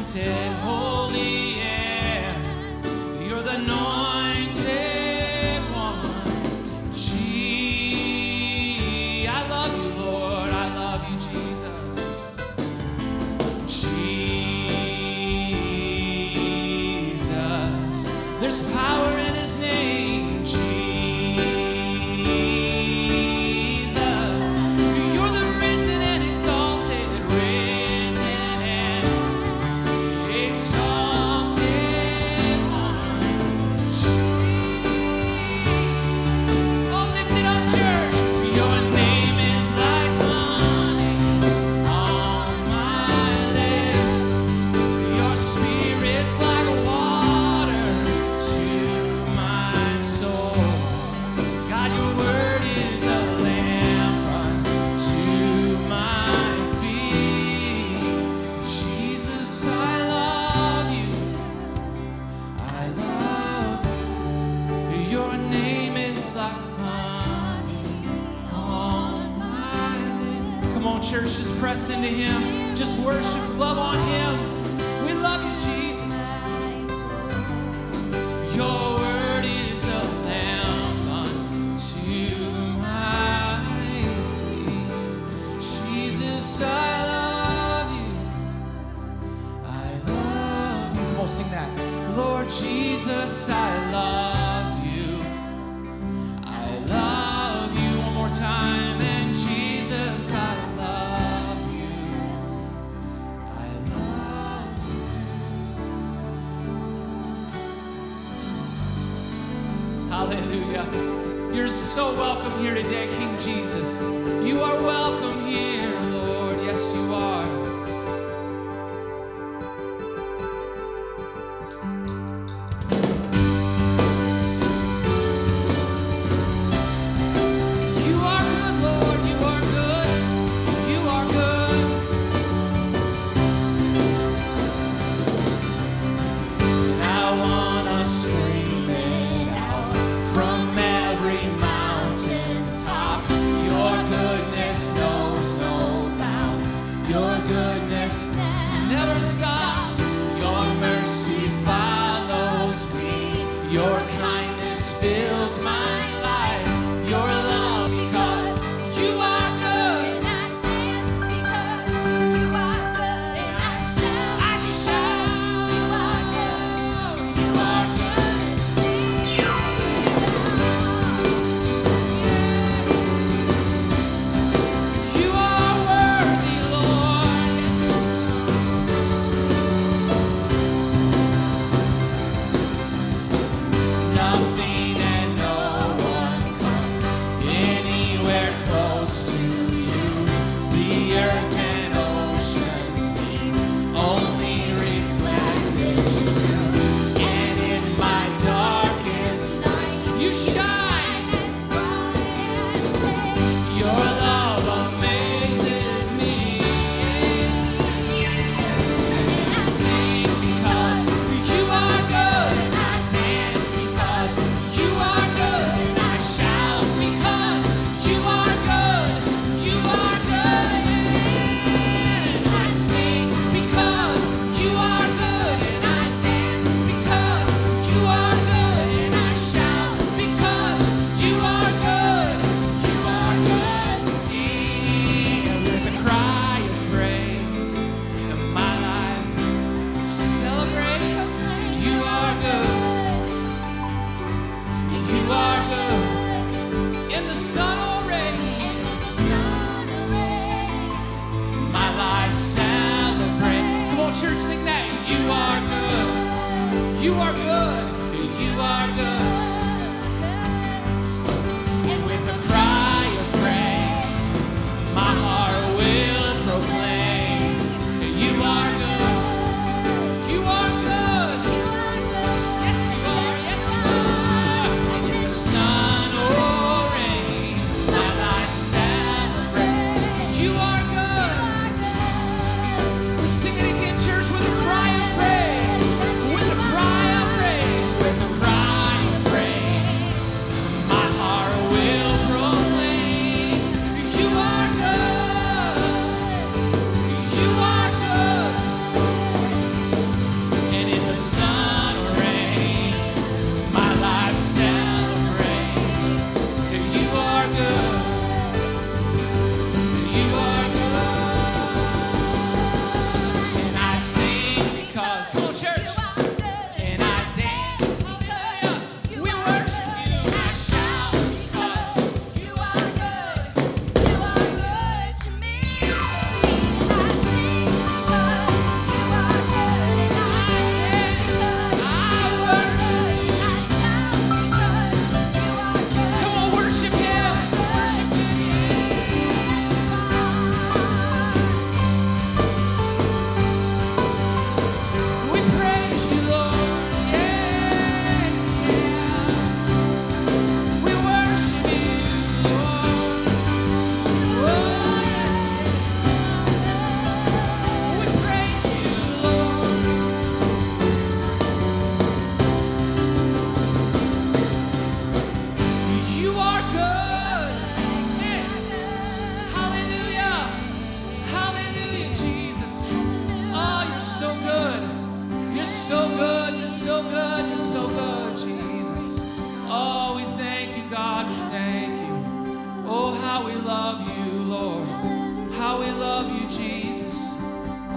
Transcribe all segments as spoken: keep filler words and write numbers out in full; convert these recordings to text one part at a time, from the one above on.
anointed, holy, yeah. You're the anointed one. Gee, I love you, Lord. I love you, Jesus. Jesus, there's power in his name. Jesus, you're the risen and exalted, risen and exalted one. Oh, lift it up, church. Your name is like honey on my lips. Your spirit's like water to my soul. God, your word is a lamp unto my feet. Jesus, I love you. I love you. Your name is like honey on my lips. Come on, church, just press into him. Just worship, love on him. We love you, Jesus. Your word is a lamp unto my feet. Jesus, I love you. I love you. Come on, sing that. Lord Jesus, I love you. I love you. One more time. And Jesus, I love you. I love you. Hallelujah. You're so welcome here today, King Jesus. You are welcome here, Lord. Yes, you are. You are good, Lord. You are good. You are good. And I wanna scream it out from every mountain top. Your goodness knows no bounds. Your goodness never stops. Your mercy follows me. Your kindness fills my life. Your love because you are good. And I dance because you are good. And I shout, I shout. you are good. You are good to me. You are worthy, Lord. Nothing and no one comes anywhere close to you. The earth and oceans deep only reflect this truth. And in my darkest night, you shine. Your love amazes me. And I sing because you are good. And I dance because you are good. And I shout because you are good. You are good. And I sing because you are good. And I dance because you are good. And I shout because you are good. You are good to me. With a cry of praise, and my life celebrates. You are good. You are good. In the sun or rain, my life celebrates. Come on, church, sing that. You are good. You are good. You are good. And with a cry of praise, my heart will proclaim. You are good. You are good. Yes, you are. Yes, you are. And in the sun or rain, my life celebrates. You are good. We're singing again, church, with a cry of praise. With a cry of praise. With a cry of praise. My heart will proclaim. You are good. You are good.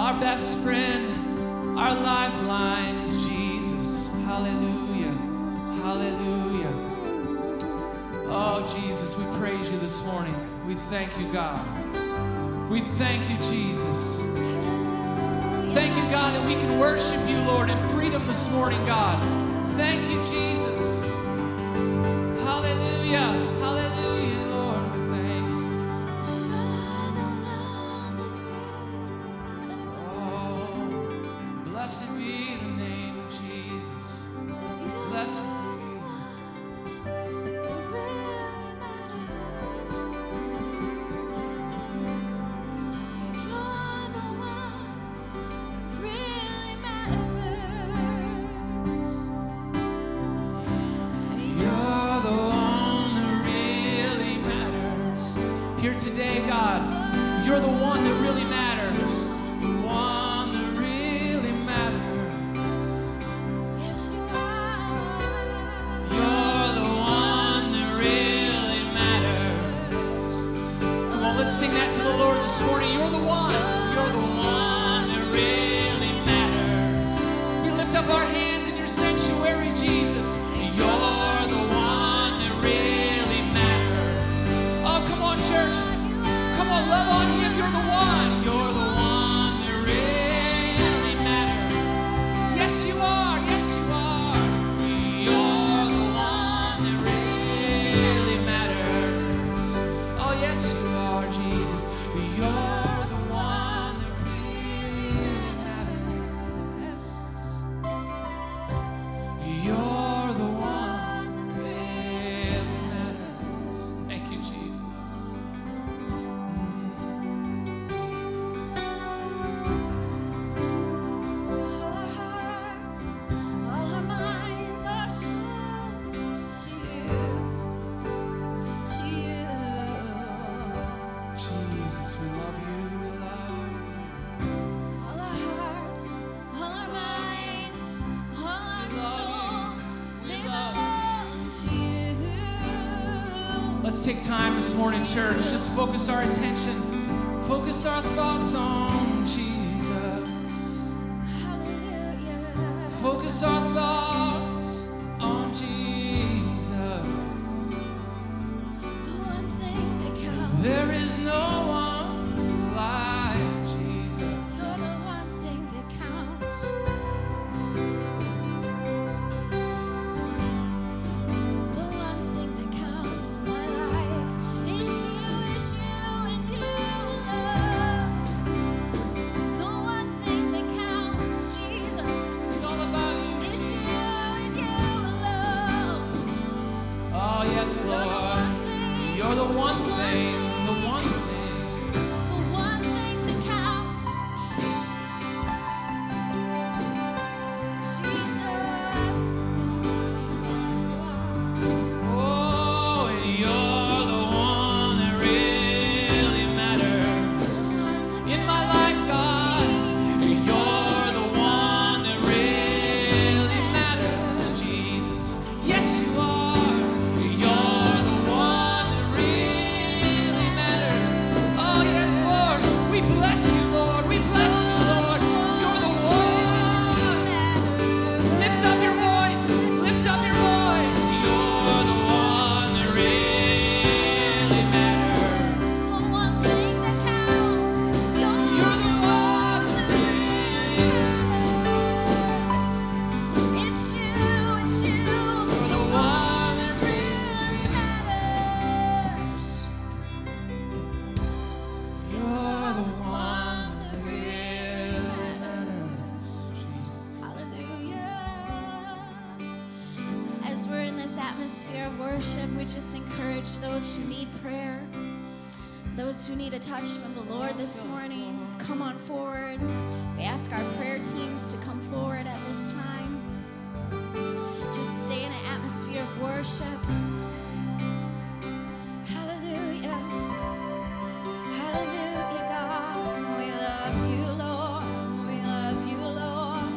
Our best friend, our lifeline is Jesus. Hallelujah. Hallelujah. Oh, Jesus, we praise you this morning. We thank you, God. We thank you, Jesus. Thank you, God, that we can worship you, Lord, in freedom this morning, God. Thank you, Jesus. Hallelujah. Hallelujah, Lord. We thank you. Oh, blessed be the name of Jesus. Blessed be. You're the one that really matters. Here today, God, you're the one that really matters. The one that really matters. Yes, you are. You're the one that really matters. Come on, let's sing that to the Lord this morning. You're the one. You're the one that really matters. We lift up our hands in your sanctuary, Jesus. You're the one that really matters. Oh, come on, church. Come on, love on him. You're the one. You're the one that really matters. Yes, you are. Yes, you are. You're the one that really matters. Oh, yes, you are, Jesus. You're the one that really matters. You're the one that really matters. Thank you, Jesus. All our hearts, all our minds, our souls to you, to you. Jesus, we love you. We love you. All our hearts, all our minds, all our souls, they belong to you. Let's take time this morning, church. Just focus our attention. Focus our thoughts on Jesus. Hallelujah. Focus our thoughts on Jesus. The one thing that counts. There is no one like Jesus. You're the one thing that counts. The one thing that counts in my life is you, is you, and you alone. The one thing that counts, Jesus, It's all about you. is you and you alone. Oh, yes, You're the Lord. one thing, You're the one thing. The one thing. the one thing that counts. Jesus. Oh, you're the one that really matters. In my life, God, you're the one that really matters, Jesus. Yes, you are. You're the one that really matters. Oh, yes, Lord. We bless you, Lord. We bless you, Lord. You're the one. Lift up your voice. Lift up your voice. You're the one that really matters. The one thing that counts. You're the one that It's you, it's you. You're the one that really matters. You're the one that really matters, Jesus. Hallelujah. As we're in this atmosphere of worship, we just encourage those who need prayer, those who need a touch from the Lord this morning. Come on forward. We ask our prayer teams to come forward at this time. Just stay in an atmosphere of worship. Hallelujah. Hallelujah, God. We love you, Lord. We love you, Lord.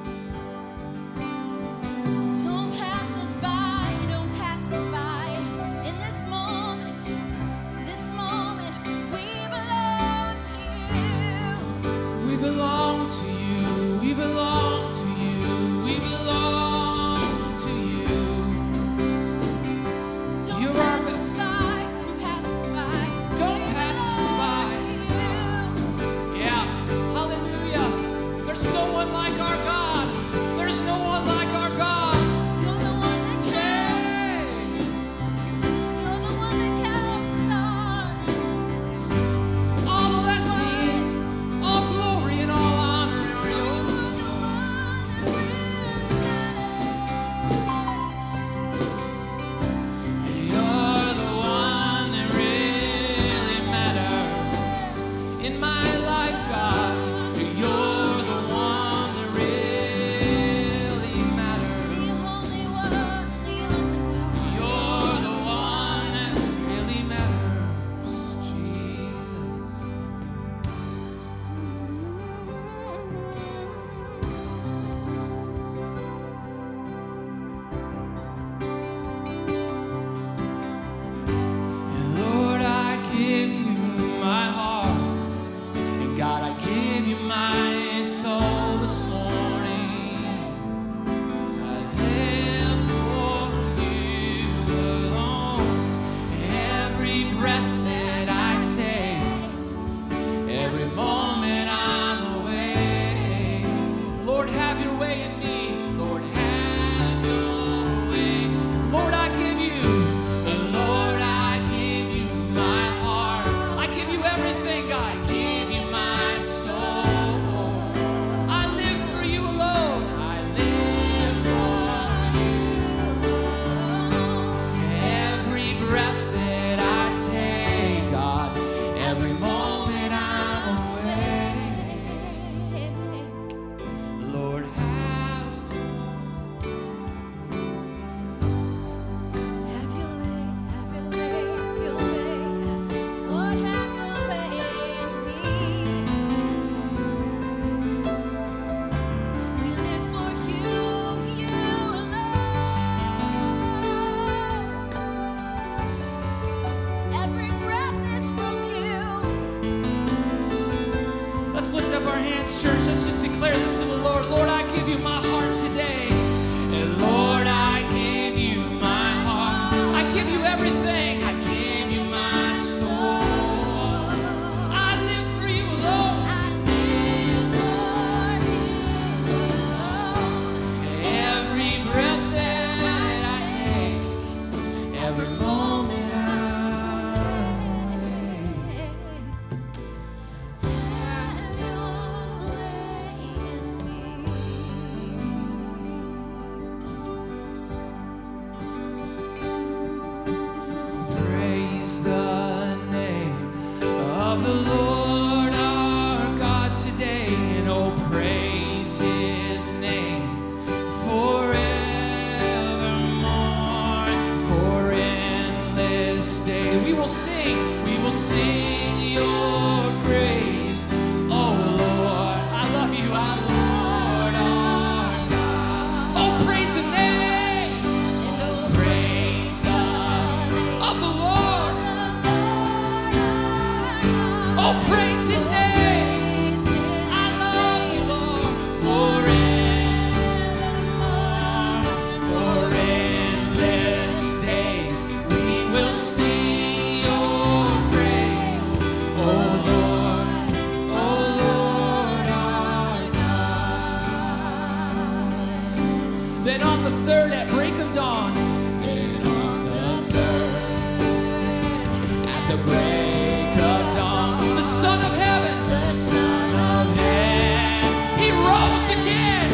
Don't pass us by. Don't pass us by. In this moment, this moment, we belong to you. We belong to you. We belong to you. We belong to you. Don't You're pass our us by. Don't pass us by. Don't We pass us belong by. to you. Yeah. Hallelujah. There's no one like our God. There's no one like our God. You're the one that counts. Hey. You're the one that counts, God. All blessing, all glory, and all honor are You're yours. the one that really matters. You're the one that really matters in my life, God. You're the one that really matters. The only one, the only one. You're the one that really matters, Jesus. And Lord, I give you my heart. And God, I give you my soul this morning. I live for you alone. Every breath that I take, every moment I'm away. Lord, have your way in me. Lord, have your way. Lord, I give you, Lord, I give you my heart. I give you everything, God. I give you my soul. I live for you alone. I live for you. Every breath that I take, God, every moment I'm away. Lord, have Have your way, have your way, have your way. Lord, have your way in me. We live for you, you alone. Every breath is from you. Let's lift up our hands, church. Let's just declare this to the Lord. Lord, I give you my heart today. And Lord, I give you my heart. I give you everything. I give you my soul. I live for you alone. I live for you alone. Every breath that I take, every moment I'm away. Have your way in me. Praise the name of the Lord our God today, and oh, praise his name forevermore, for endless day. We will sing, we will sing your praise, oh Lord. I love you, our Lord our God. Oh, praise the name, oh, praise the of the Lord. Oh, praise his name. I love you, Lord, forevermore, for endless days. We will sing your praise, oh Lord, oh Lord our God. Then on the third at break of dawn, then on the third at the break of dawn, the Son of Heaven, the Son of Heaven, he rose again.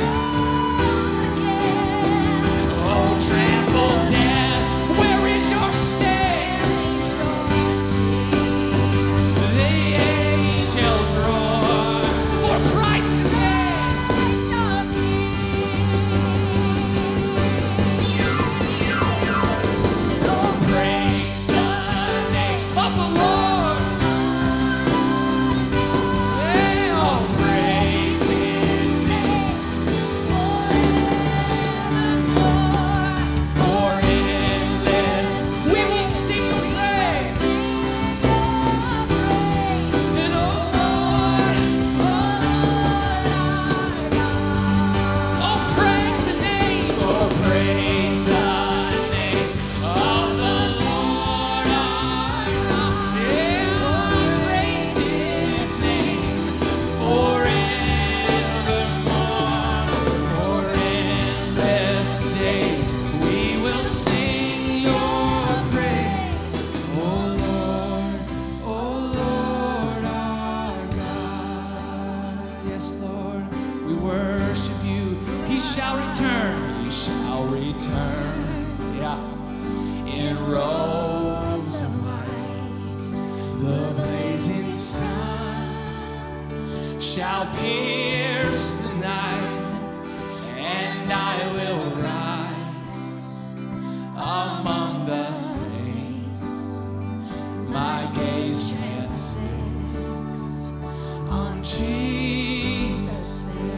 Oh, trample death, where is your sting? The angels roar, for Christ is dead. we worship you. He shall return, he shall return, yeah, in robes of light. The blazing sun shall pierce the night, and I will rise among the saints, my gaze transfixed on Jesus'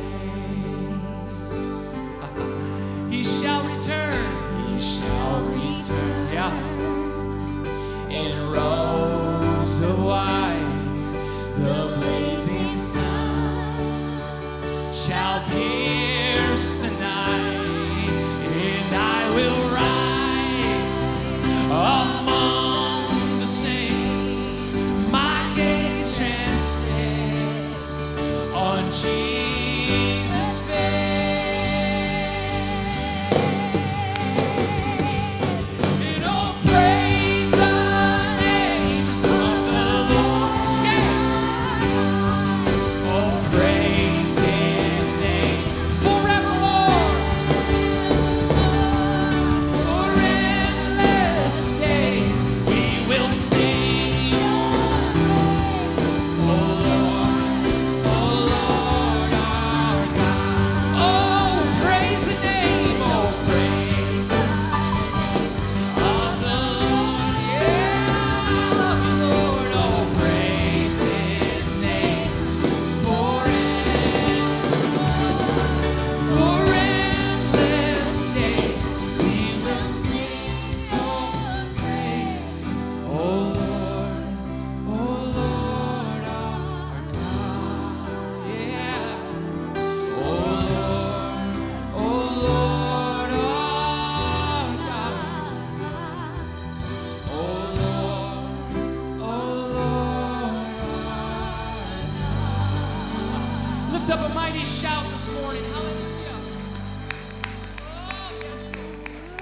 face. He shall return, he shall return, yeah, in robes of white. The blazing sun shall pierce the night, and I will rise among the saints, my gaze transfixed on Jesus' face. And oh, praise the name of the Lord, yeah. Oh, praise his name forevermore. For endless days we will sing your praise, oh Lord, oh Lord our God. Oh, praise the name, oh praise the name of the Lord, yeah, of the Lord. Oh, praise his name forevermore. For endless days we will sing your praise, oh Lord, oh Lord our God, yeah. Oh Lord, oh Lord our God. Oh Lord, oh Lord our God. Lift up a mighty shout this morning. Hallelujah. Oh, yes, Lord.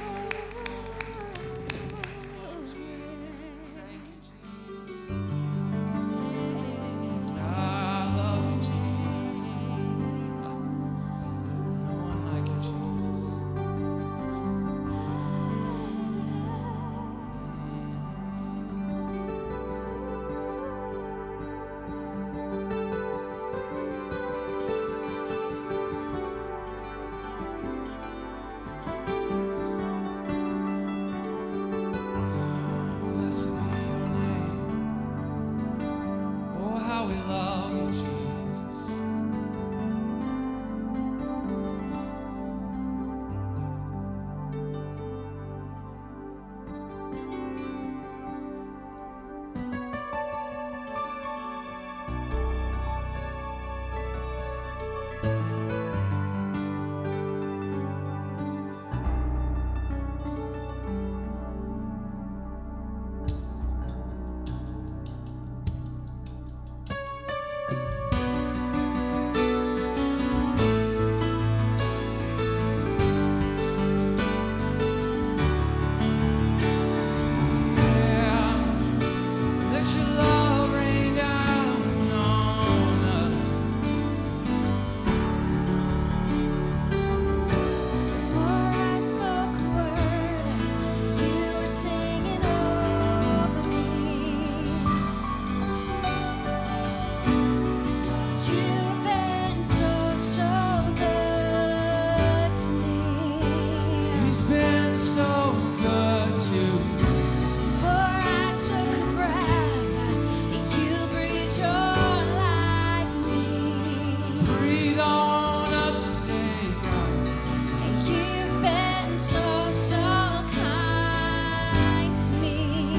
Yes, Lord Jesus. Thank you, Jesus. I love you, Jesus. No one like you, Jesus. Blessed be your name. Oh, how we love you, Jesus. Yeah. Let your love rain down on us. Before I spoke a word, you were singing over me. You've been so, so good to me. He's been so good to me. Before I took a breath, you breathed your life in me. Breathe on us today, God. You've been so, so kind to me.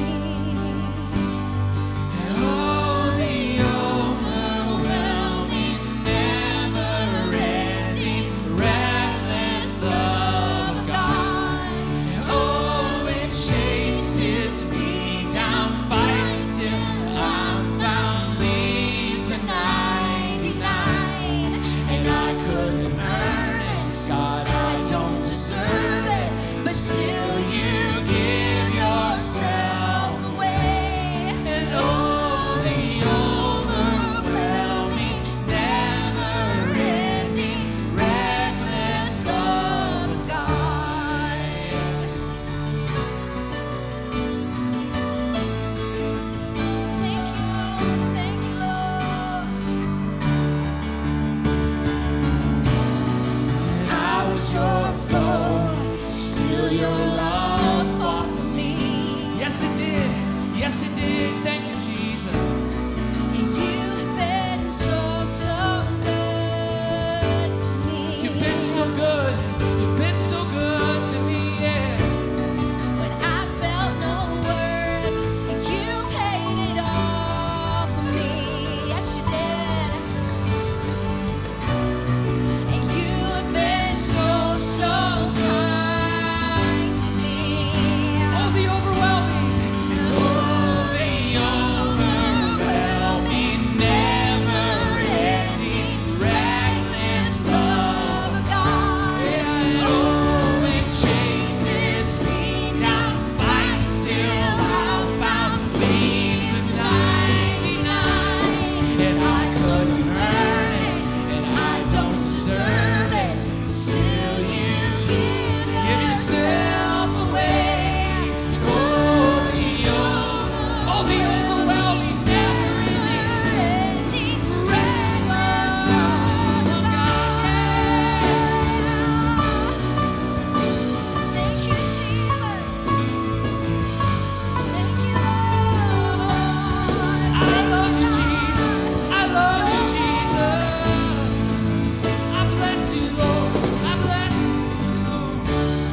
And oh, the overwhelming, never-ending, reckless love of God. And oh, it chases me down, fights till I'm found, leaves a ninety-nine. And I couldn't earn it, God, I don't deserve it, but still you give yourself away. And oh, the overwhelming, never-ending, was your foe, still your love fought for me. Yes, it did. Yes, it did. Thank you, Jesus. And you've been so, so good to me. You've been so good. You've been so good to me, yeah. When I felt no worth, you paid it all for me. Yes, you did. And you have been so, so kind to me. Oh, the overwhelming. Oh, the overwhelming, never-ending, reckless love of God. Yeah, oh, it chases me down, fights till I'm found, leaves a ninety-nine, and I couldn't earn it, and I don't deserve it. Still, you give, give yourself away. Oh, the over- oh, the overwhelming, never-ending, reckless love of Thank you, Jesus. Thank you, Lord. I love you, Jesus. I love you, Jesus. I bless you, Lord. I bless you, Lord.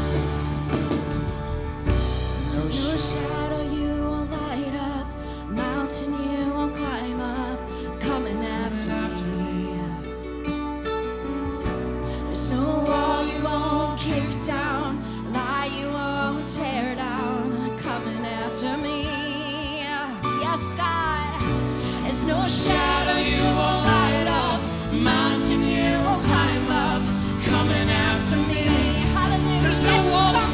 No There's no sh- shadow you won't light up, mountain you won't climb up, coming after after me. There's no wall you won't kick down, lie you won't tear down, coming after me. Yes, God. There's no shadow you won't light up, mountain you won't climb up, coming after me. Hallelujah. There's no Yes, you wall are.